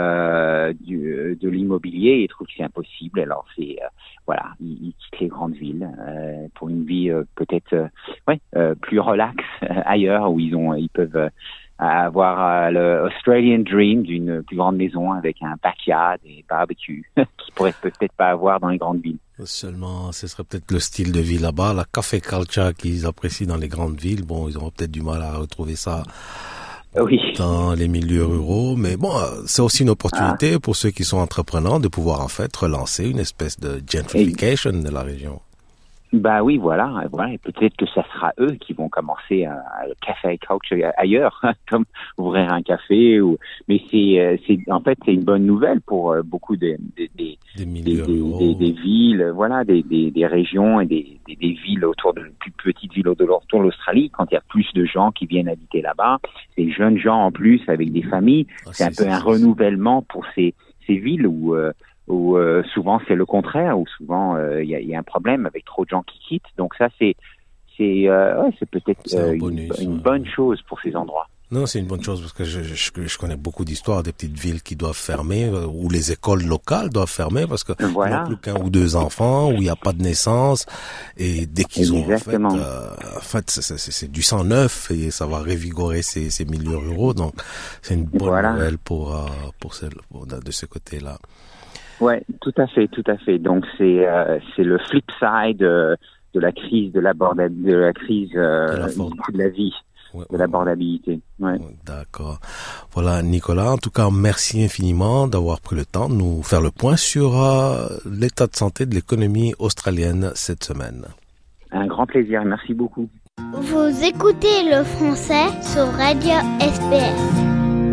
euh, du, de l'immobilier et ils trouvent que c'est impossible. Alors c'est euh, voilà, ils, ils quittent les grandes villes euh, pour une vie euh, peut-être euh, ouais euh, plus relax euh, ailleurs, où ils ont ils peuvent euh, à avoir euh, le Australian Dream d'une plus grande maison avec un backyard et barbecue qu'ils pourraient peut-être pas avoir dans les grandes villes. Seulement, ce serait peut-être le style de vie là-bas, la café culture qu'ils apprécient dans les grandes villes. Bon, ils auront peut-être du mal à retrouver ça oui. dans les milieux ruraux. Mais bon, c'est aussi une opportunité ah. pour ceux qui sont entrepreneurs de pouvoir en fait relancer une espèce de gentrification Et... de la région. Bah oui, voilà, voilà. Et peut-être que ça sera eux qui vont commencer à, à café culture ailleurs, comme ouvrir un café. Ou mais c'est, c'est en fait c'est une bonne nouvelle pour beaucoup de, de, de, des, des, des, des, des villes, voilà, des, des, des régions et des, des, des villes autour de plus petites villes autour de l'Australie. Quand il y a plus de gens qui viennent habiter là-bas, des jeunes gens en plus avec des familles, ah, c'est, c'est un peu c'est, un c'est, renouvellement pour ces ces villes où euh, où euh, souvent c'est le contraire, où souvent il euh, y, a, y a un problème avec trop de gens qui quittent. Donc ça c'est c'est euh, ouais, c'est peut-être c'est euh, bonus, une, une bonne chose pour ces endroits. Non, c'est une bonne chose parce que je, je, je connais beaucoup d'histoires des petites villes qui doivent fermer, euh, où les écoles locales doivent fermer parce que voilà. Ils n'ont plus qu'un ou deux enfants, où il n'y a pas de naissance, et dès qu'ils Exactement. ont en fait, euh, en fait c'est, c'est, c'est du sang neuf et ça va revigorer ces, ces milieux ruraux. Donc c'est une bonne voilà. nouvelle pour euh, pour, celle, pour de, de ce côté-là. Ouais, tout à fait, tout à fait. Donc c'est euh, c'est le flip side euh, de la crise de l'abordabilité, de la crise euh, de, la de la vie, ouais, de l'abordabilité. Ouais. Ouais, d'accord. Voilà, Nicolas. En tout cas, merci infiniment d'avoir pris le temps de nous faire le point sur euh, l'état de santé de l'économie australienne cette semaine. Un grand plaisir. Merci beaucoup. Vous écoutez le français sur Radio S B S.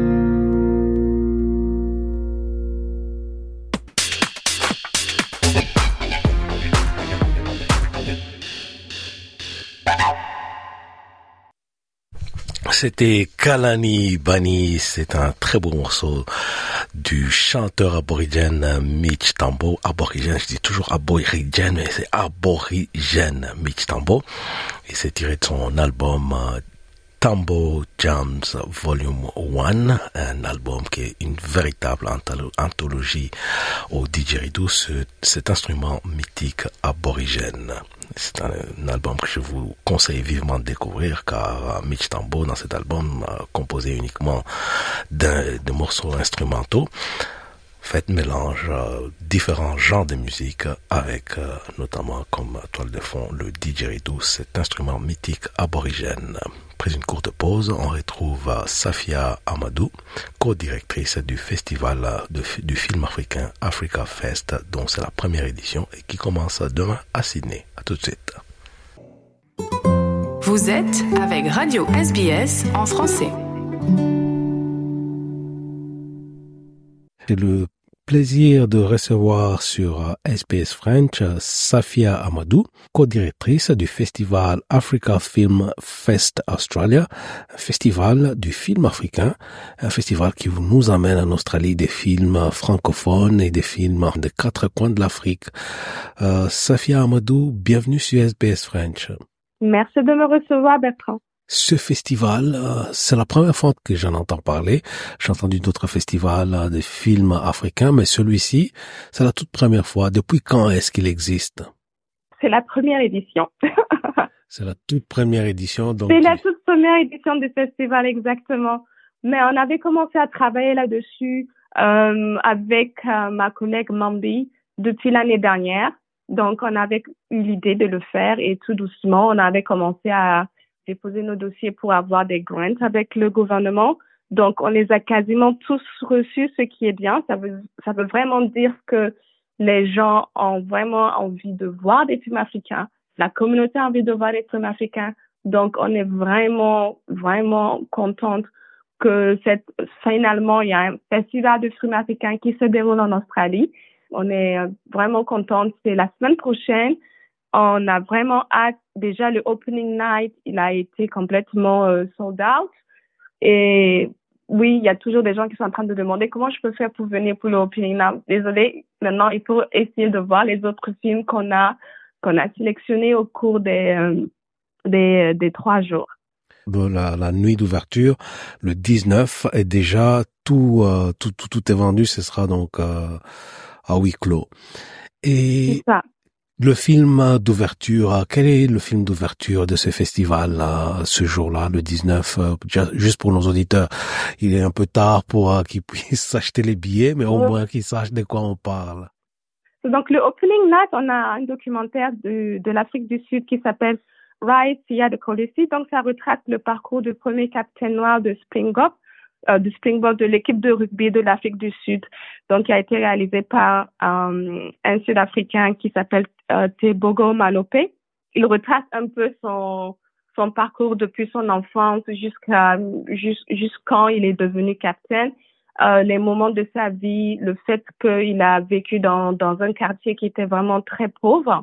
C'était Kalani Bani, c'est un très beau morceau du chanteur aborigène Mitch Tambo. Aborigène, je dis toujours aborigène, mais c'est aborigène Mitch Tambo. Et c'est tiré de son album Tambo Jams Volume un, un album qui est une véritable anthologie au didgeridoo, cet instrument mythique aborigène. C'est un, un album que je vous conseille vivement de découvrir car Mitch Tambo dans cet album a composé uniquement de, de morceaux instrumentaux. Fait mélange euh, différents genres de musique avec euh, notamment comme toile de fond le didgeridoo, cet instrument mythique aborigène. Après une courte pause, on retrouve euh, Safia Amadou, co-directrice du festival de, du film africain Africa Fest, dont c'est la première édition et qui commence demain à Sydney. À tout de suite. Vous êtes avec Radio S B S en français. C'est le plaisir de recevoir sur S B S French Safia Amadou, co-directrice du festival Africa Film Fest Australia, un festival du film africain, un festival qui nous amène en Australie des films francophones et des films des quatre coins de l'Afrique. Euh, Safia Amadou, bienvenue sur S B S French. Merci de me recevoir, Bertrand. Ce festival, euh, c'est la première fois que j'en entends parler. J'ai entendu d'autres festivals euh, de films africains, mais celui-ci, c'est la toute première fois. Depuis quand est-ce qu'il existe? C'est la première édition. C'est la toute première édition. Donc... C'est la toute première édition du festival, exactement. Mais on avait commencé à travailler là-dessus euh, avec euh, ma collègue Mambi depuis l'année dernière. Donc, on avait eu l'idée de le faire et tout doucement, on avait commencé à déposer nos dossiers pour avoir des grants avec le gouvernement. Donc, on les a quasiment tous reçus, ce qui est bien. Ça veut, ça veut vraiment dire que les gens ont vraiment envie de voir des films africains. La communauté a envie de voir des films africains. Donc, on est vraiment, vraiment contente que cette, finalement, il y a un festival de films africains qui se déroule en Australie. On est vraiment contente. C'est la semaine prochaine. On a vraiment hâte. Déjà, le opening night, il a été complètement euh, sold out. Et oui, il y a toujours des gens qui sont en train de demander comment je peux faire pour venir pour le opening night. Désolée, maintenant, il faut essayer de voir les autres films qu'on a, qu'on a sélectionnés au cours des, euh, des, des trois jours. De la, la nuit d'ouverture, le dix-neuf, est déjà tout, euh, tout, tout, tout est vendu. Ce sera donc euh, à huis clos. Et c'est ça. Le film d'ouverture, quel est le film d'ouverture de ce festival là, ce jour-là, le dix-neuf, juste pour nos auditeurs? Il est un peu tard pour uh, qu'ils puissent s'acheter les billets, mais au oui. moins qu'ils sachent de quoi on parle. Donc le opening night, on a un documentaire de, de l'Afrique du Sud qui s'appelle Rise Siya de Kolisi. Donc, ça retrace le parcours du premier capitaine noir de Springbok, euh, de Springbok de l'équipe de rugby de l'Afrique du Sud. Donc, qui a été réalisé par euh, un Sud-Africain qui s'appelle euh, Tebogo Malope. Il retrace un peu son son parcours depuis son enfance jusqu'à jusqu'à il est devenu capitaine, euh, les moments de sa vie, le fait qu'il a vécu dans dans un quartier qui était vraiment très pauvre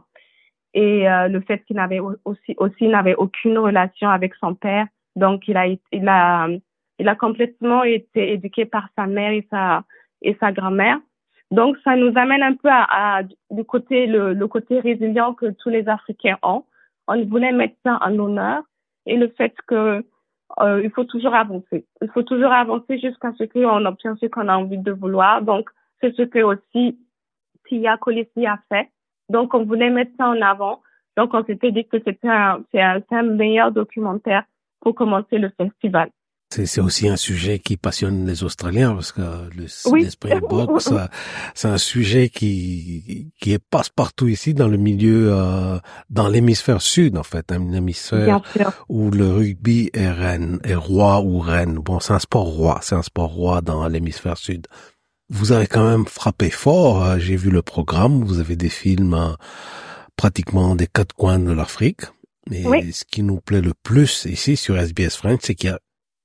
et euh, le fait qu'il n'avait aussi aussi n'avait aucune relation avec son père. Donc il a il a il a complètement été éduqué par sa mère et sa et sa grand-mère. Donc ça nous amène un peu à, à du côté le le côté résilient que tous les Africains ont. On voulait mettre ça en honneur et le fait que euh, il faut toujours avancer. Il faut toujours avancer jusqu'à ce qu'on obtienne ce qu'on a envie de vouloir. Donc, c'est ce que aussi Siya Kolisi a fait. Donc, on voulait mettre ça en avant. Donc, on s'était dit que c'était un, c'est un, c'est un meilleur documentaire pour commencer le festival. C'est, c'est aussi un sujet qui passionne les Australiens parce que le, oui. les Springboks, ça, c'est un sujet qui qui est passe-partout ici dans le milieu, euh, dans l'hémisphère sud en fait, un hémisphère où le rugby est reine, est roi ou reine. Bon, c'est un sport roi, c'est un sport roi dans l'hémisphère sud. Vous avez quand même frappé fort. J'ai vu le programme. Vous avez des films euh, pratiquement des quatre coins de l'Afrique. Et oui. Ce qui nous plaît le plus ici sur S B S French, c'est qu'il y a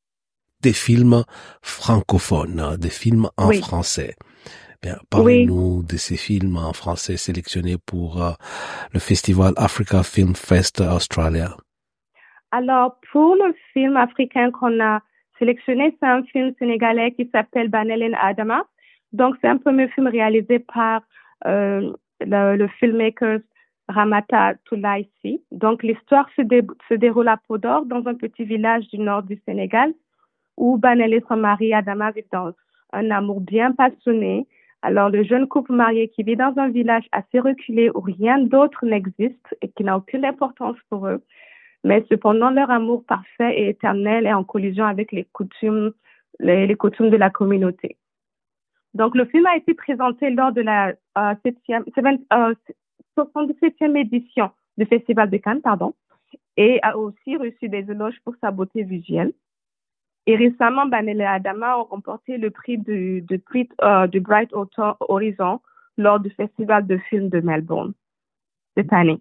des films francophones, des films en oui. français. Bien, parlez-nous oui. de ces films en français sélectionnés pour euh, le festival Africa Film Fest Australia. Alors, pour le film africain qu'on a sélectionné, c'est un film sénégalais qui s'appelle Banelin Adama. Donc, c'est un premier film réalisé par euh, le, le filmmaker Ramata Toulaïsi. Donc, l'histoire se, dé, se déroule à Podor, dans un petit village du nord du Sénégal, où Banel et son mari Adama vivent dans un amour bien passionné. Alors, le jeune couple marié qui vit dans un village assez reculé où rien d'autre n'existe et qui n'a aucune importance pour eux. Mais cependant, leur amour parfait et éternel est en collision avec les coutumes, les, les coutumes de la communauté. Donc, le film a été présenté lors de la euh, septième, euh, soixante-dix-septième édition du Festival de Cannes, pardon, et a aussi reçu des éloges pour sa beauté visuelle. Et récemment, Banel et Adama ont remporté le prix du, du, prix, euh, du Bright Horizon lors du Festival de films de Melbourne cette année.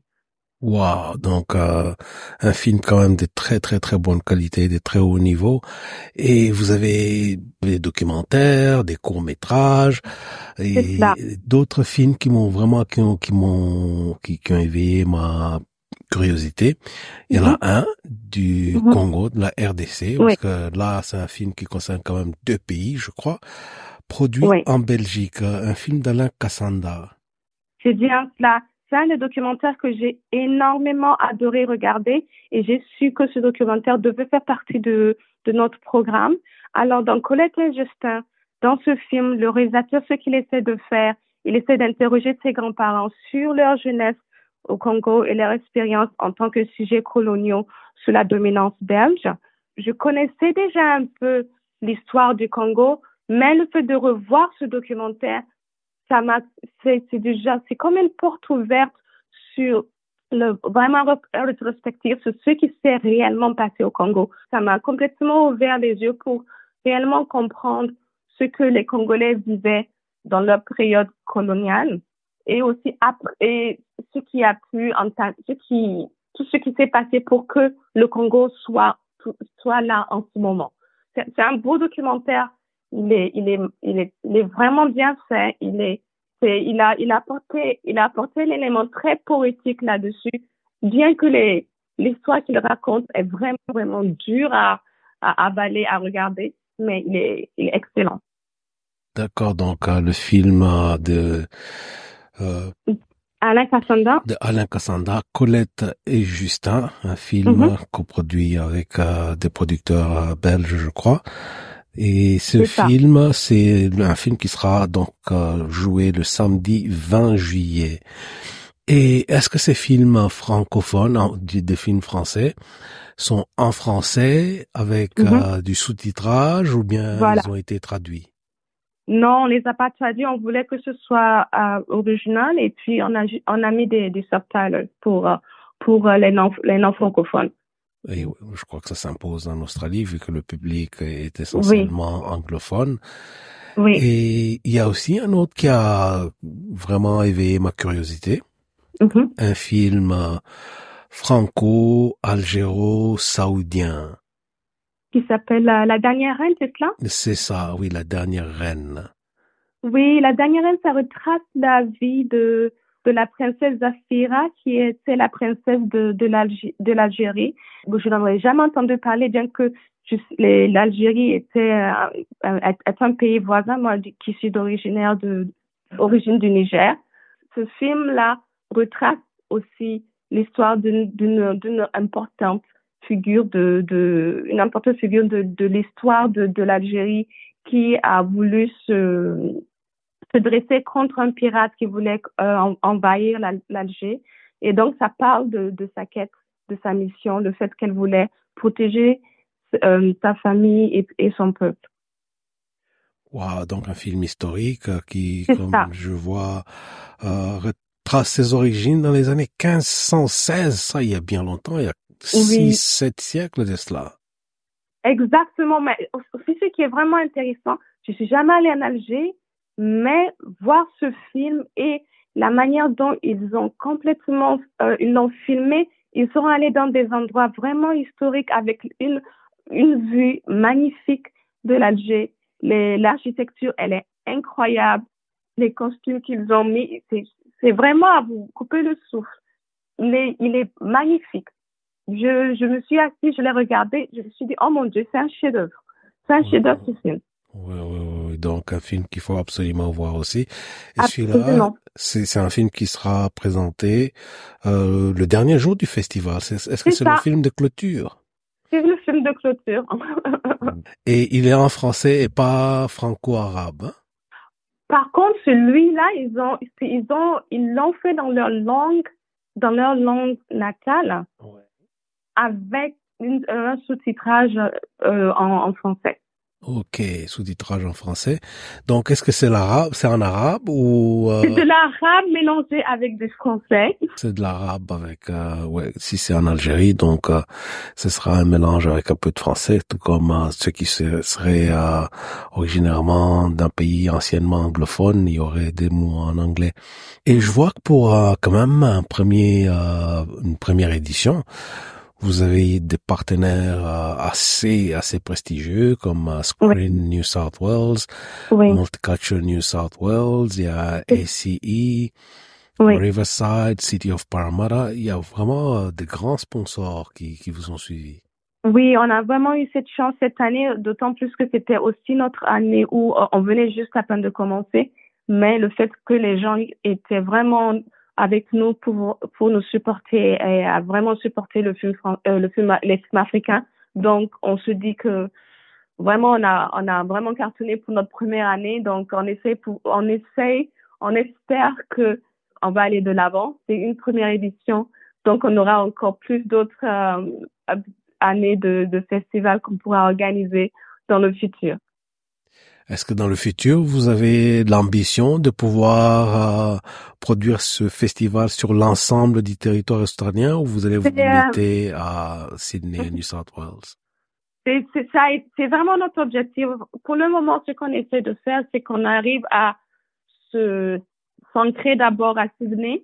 Wow, donc euh, un film quand même de très très très bonne qualité, de très haut niveau. Et vous avez des documentaires, des courts métrages et d'autres films qui m'ont vraiment qui ont qui m'ont qui, qui ont éveillé ma curiosité. Il y en mm-hmm. a un du mm-hmm. Congo, de la R D C, parce oui. que là c'est un film qui concerne quand même deux pays, je crois, produit oui. en Belgique, un film d'Alain Cassanda. C'est bien cela. C'est un des documentaires que j'ai énormément adoré regarder et j'ai su que ce documentaire devait faire partie de, de notre programme. Alors, dans Colette et Justin, dans ce film, le réalisateur, ce qu'il essaie de faire, il essaie d'interroger ses grands-parents sur leur jeunesse au Congo et leur expérience en tant que sujets coloniaux sous la dominance belge. Je connaissais déjà un peu l'histoire du Congo, mais le fait de revoir ce documentaire, ça m'a, c'est, c'est déjà, c'est comme une porte ouverte sur le, vraiment rétrospective sur ce qui s'est réellement passé au Congo. Ça m'a complètement ouvert les yeux pour réellement comprendre ce que les Congolais vivaient dans leur période coloniale et aussi après, et ce qui a pu, ce qui, tout ce qui s'est passé pour que le Congo soit, soit là en ce moment. C'est, c'est un beau documentaire. Il est, il est, il est, il est vraiment bien fait. Il est, c'est, il a, il a apporté, il a apporté l'élément très poétique là-dessus. Bien que les, l'histoire qu'il raconte est vraiment, vraiment dure à, à avaler, à regarder, mais il est, il est excellent. D'accord. Donc, euh, le film euh, de, euh, Alain Cassanda. De Alain Cassanda, Colette et Justin, un film mm-hmm. coproduit avec euh, des producteurs euh, belges, je crois. Et ce c'est film, ça. c'est un film qui sera donc euh, joué le samedi vingt juillet. Et est-ce que ces films francophones, des films français, sont en français avec mm-hmm. euh, du sous-titrage ou bien voilà. ils ont été traduits? Non, on les a pas traduits. On voulait que ce soit euh, original et puis on a on a mis des, des subtitles pour euh, pour euh, les non les non francophones. Et je crois que ça s'impose en Australie vu que le public est essentiellement oui. anglophone. Oui. Et il y a aussi un autre qui a vraiment éveillé ma curiosité. Mm-hmm. Un film franco-algéro-saoudien. Qui s'appelle euh, La Dernière Reine, c'est cela? C'est ça, oui, La Dernière Reine. Oui, La Dernière Reine, ça retrace la vie de de la princesse Zafira, qui était la princesse de de, l'Algérie, de l'Algérie. Je n'en avais jamais entendu parler, bien que je, les, l'Algérie était euh, est un pays voisin, moi qui suis d'originaire de origine du Niger. Ce film-là retrace aussi l'histoire d'une d'une d'une importante figure de de une importante figure de de l'histoire de de l'Algérie qui a voulu se se dresser contre un pirate qui voulait euh, envahir l'Alger. Et donc, ça parle de, de sa quête, de sa mission, le fait qu'elle voulait protéger euh, sa famille et, et son peuple. Wow, donc un film historique qui, C'est comme ça. je vois, euh, retrace ses origines dans les années quinze cent seize. Ça, il y a bien longtemps, il y a six, Oui. sept siècles de cela. Exactement. Mais aussi, ce qui est vraiment intéressant, je suis jamais allée en Alger, mais voir ce film et la manière dont ils ont complètement, euh, ils l'ont filmé, ils sont allés dans des endroits vraiment historiques avec une une vue magnifique de l'Alger. Les, l'architecture, elle est incroyable. Les costumes qu'ils ont mis, c'est, c'est vraiment à vous couper le souffle. Il est, il est magnifique. Je, je me suis assise, je l'ai regardé, je me suis dit, oh mon Dieu, c'est un chef-d'œuvre. C'est un chef-d'œuvre, ce film. Oui, oui, oui. Donc, un film qu'il faut absolument voir aussi. Et Absolument. celui-là, c'est, c'est un film qui sera présenté euh, le dernier jour du festival. C'est, est-ce que C'est c'est ça. le film de clôture? C'est le film de clôture. Et il est en français et pas franco-arabe. Hein? Par contre, celui-là, ils ont, ils ont, ils l'ont fait dans leur langue, dans leur langue natale, Ouais. avec une, un sous-titrage euh, en, en français. Ok, sous-titrage en français. Donc, est-ce que c'est l'arabe, c'est en arabe ou euh, C'est de l'arabe mélangé avec du français. c'est de l'arabe avec, euh, ouais, si c'est en Algérie, donc euh, ce sera un mélange avec un peu de français, tout comme euh, ceux qui se- seraient euh, originairement d'un pays anciennement anglophone, il y aurait des mots en anglais. Et je vois que pour euh, quand même un premier, euh, une première édition, vous avez des partenaires euh, assez assez prestigieux comme euh, Screen New South Wales, Oui. Multicultural New South Wales, il y a A C E, Oui. Riverside, City of Parramatta. Il y a vraiment euh, des grands sponsors qui qui vous ont suivis. Oui, on a vraiment eu cette chance cette année, d'autant plus que c'était aussi notre année où euh, on venait juste à peine de commencer. Mais le fait que les gens étaient vraiment avec nous pour pour nous supporter et à vraiment supporter le film fran- euh, le film les films africains. Donc on se dit que vraiment on a on a vraiment cartonné pour notre première année. Donc on essaie pour on essaye on espère que on va aller de l'avant. C'est une première édition, donc on aura encore plus d'autres euh, années de de festivals qu'on pourra organiser dans le futur. Est-ce que dans le futur, vous avez l'ambition de pouvoir euh, produire ce festival sur l'ensemble du territoire australien ou vous allez vous C'est, euh, limiter à Sydney et New South Wales? C'est, c'est ça, c'est vraiment notre objectif. Pour le moment, ce qu'on essaie de faire, c'est qu'on arrive à se centrer d'abord à Sydney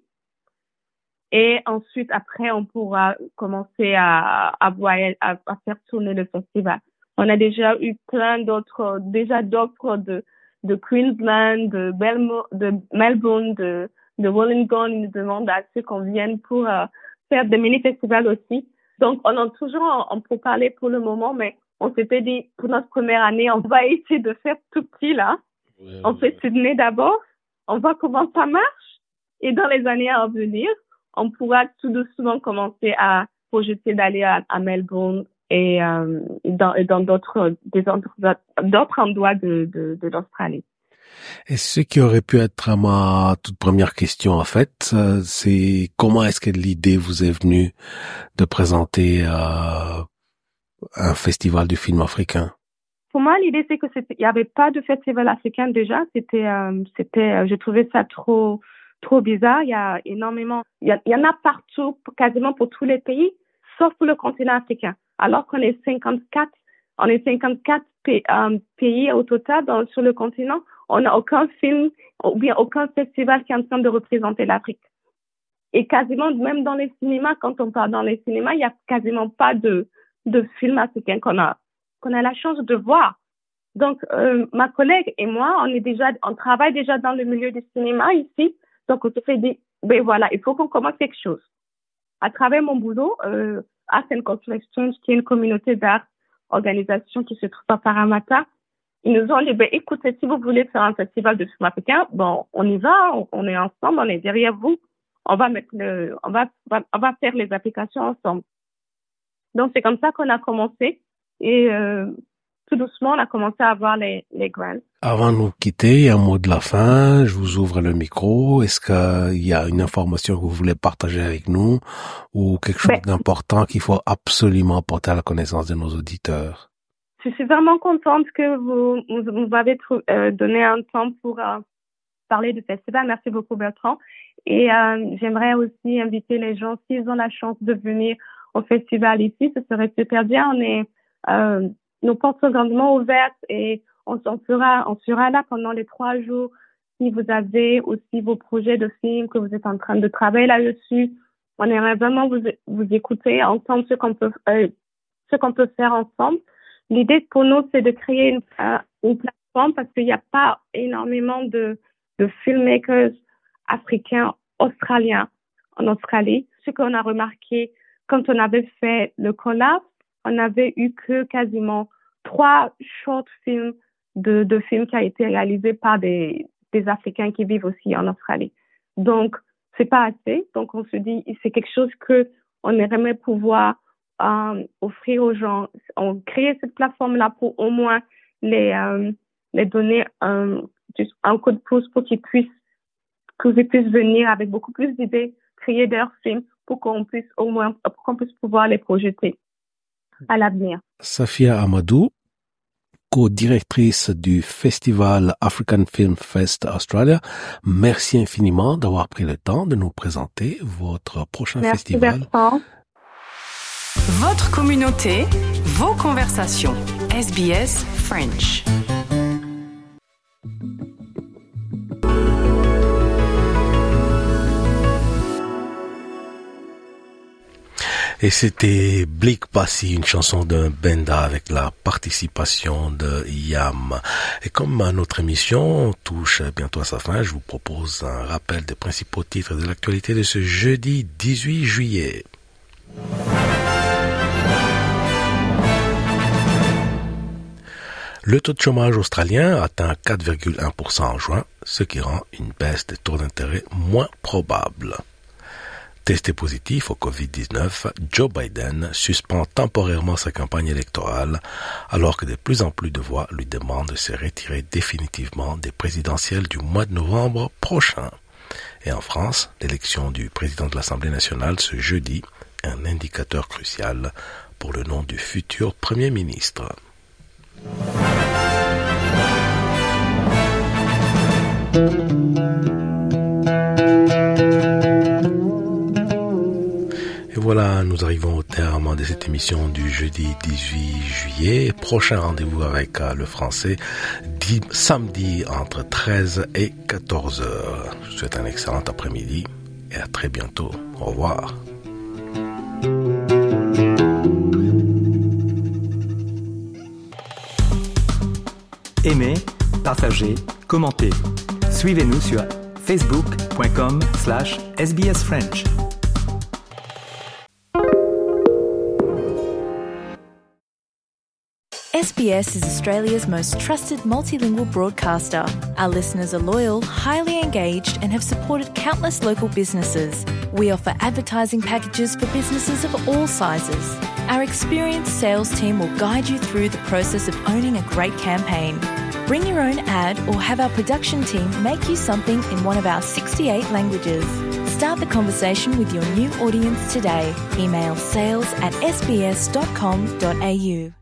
et ensuite, après, on pourra commencer à, à, voyager, à, à faire tourner le festival. On a déjà eu plein d'autres, déjà d'offres de, de Queensland, de, Belmo, de Melbourne, de, de Wollongong. Ils nous demandent à ceux qu'on vienne pour euh, faire des mini-festivals aussi. Donc, on a toujours en, en pourparlers pour le moment, mais on s'était dit, pour notre première année, on va essayer de faire tout petit, là. Ouais, On fait Sydney d'abord, on voit comment ça marche, et dans les années à venir, on pourra tout doucement commencer à projeter d'aller à, à Melbourne et euh, dans, et dans d'autres, des autres, d'autres endroits de, de, de l'Australie. Et ce qui aurait pu être ma toute première question, en fait, euh, c'est comment est-ce que l'idée vous est venue de présenter euh, un festival du film africain? Pour moi, l'idée, c'est que c'était, il n'y avait pas de festival africain déjà. C'était, euh, c'était, euh, je trouvais ça trop, trop bizarre. Il y a énormément, il y, a, il y en a partout, quasiment pour tous les pays, sauf pour le continent africain. Alors qu'on est cinquante-quatre, on est cinquante-quatre pays, euh, pays au total dans, sur le continent, on n'a aucun film ou bien aucun festival qui est en train de représenter l'Afrique. Et quasiment, même dans les cinémas, quand on parle dans les cinémas, il y a quasiment pas de, de films africains qu'on a, qu'on a la chance de voir. Donc, euh, ma collègue et moi, on est déjà, on travaille déjà dans le milieu du cinéma ici. Donc, on se fait des, ben voilà, il faut qu'on commence quelque chose. À travers mon boulot, euh, Art and Cultural Exchange, qui est une communauté d'art, organisation qui se trouve à Parramatta, ils nous ont dit, ben, écoutez, si vous voulez faire un festival de films africains, bon, on y va, on, on est ensemble, on est derrière vous. On va mettre le, on va, on va faire les applications ensemble. Donc, c'est comme ça qu'on a commencé. Et, euh, tout doucement, on a commencé à avoir les, les grants. Avant de nous quitter, un mot de la fin, je vous ouvre le micro. Est-ce qu'il y a une information que vous voulez partager avec nous ou quelque chose ben, d'important qu'il faut absolument porter à la connaissance de nos auditeurs? Je suis vraiment contente que vous, vous, vous m'avez euh, donné un temps pour euh, parler du festival. Merci beaucoup, Bertrand. Et euh, j'aimerais aussi inviter les gens, s'ils ont la chance de venir au festival ici, ce serait super bien. On est, euh, nos portes sont grandement ouvertes et on, on sera, on sera là pendant les trois jours. Si vous avez aussi vos projets de films que vous êtes en train de travailler là-dessus, on aimerait vraiment vous, vous écouter, entendre ce qu'on peut, euh, ce qu'on peut faire ensemble. L'idée pour nous, c'est de créer une, euh, une plateforme parce qu'il n'y a pas énormément de, de filmmakers africains, australiens en Australie. Ce qu'on a remarqué quand on avait fait le collab, on avait eu que quasiment trois short films de, de films qui a été réalisés par des, des Africains qui vivent aussi en Australie. Donc, c'est pas assez. Donc, on se dit, c'est quelque chose que on aimerait pouvoir euh, offrir aux gens. On crée cette plateforme-là pour au moins les, euh, les donner un, un coup de pouce pour qu'ils puissent que vous puissiez venir avec beaucoup plus d'idées, créer leurs films pour qu'on puisse au moins, pour qu'on puisse pouvoir les projeter à l'avenir. Safia Amadou, co-directrice du festival African Film Fest Australia, merci infiniment d'avoir pris le temps de nous présenter votre prochain merci festival. Bertrand. Votre communauté, vos conversations. S B S French. Et c'était Blick Bassi, une chanson d'un Benda avec la participation de Yam. Et comme notre émission touche bientôt à sa fin, je vous propose un rappel des principaux titres de l'actualité de ce jeudi dix-huit juillet. Le taux de chômage australien atteint quatre virgule un pour cent en juin, ce qui rend une baisse des taux d'intérêt moins probable. Testé positif au covid dix-neuf, Joe Biden suspend temporairement sa campagne électorale alors que de plus en plus de voix lui demandent de se retirer définitivement des présidentielles du mois de novembre prochain. Et en France, l'élection du président de l'Assemblée nationale ce jeudi est un indicateur crucial pour le nom du futur Premier ministre. Et voilà, nous arrivons au terme de cette émission du jeudi dix-huit juillet. Prochain rendez-vous avec euh, le français di- samedi entre treize et quatorze heures. Je vous souhaite un excellent après-midi et à très bientôt. Au revoir. Aimez, partagez, commentez. Suivez-nous sur facebook point com slash S B S French. S B S is Australia's most trusted multilingual broadcaster. Our listeners are loyal, highly engaged, and have supported countless local businesses. We offer advertising packages for businesses of all sizes. Our experienced sales team will guide you through the process of owning a great campaign. Bring your own ad or have our production team make you something in one of our sixty-eight languages. Start the conversation with your new audience today. Email sales at s b s dot com dot a u.